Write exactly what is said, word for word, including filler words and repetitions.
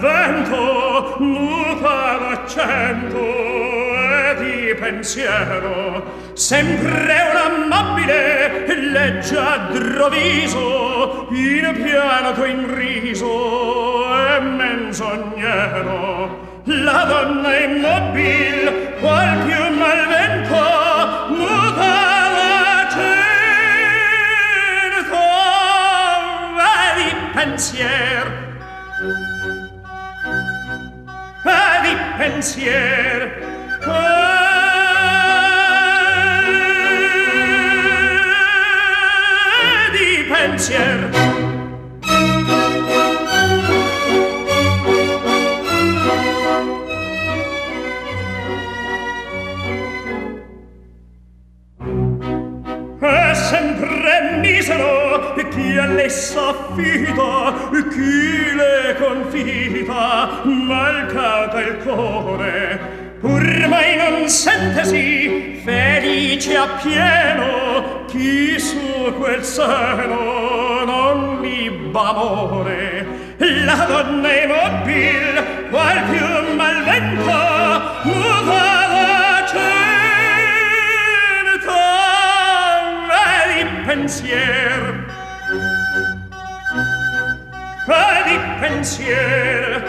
vento muta d'accento e di pensiero, sempre un amabile leggiadro viso, in pianto in riso e menzognero. La donna immobil, qual più mal vento, muta d'accento e di pensier. E di pensier. E di pensier. È sempre misero chi a lei s'affida, chi le confida, malcata il cuore, pur mai non sentesi felice appieno chi su quel seno non libba amore. La donna immobil, qual più mal vento, muta d'accento e di pensier. E di pensier.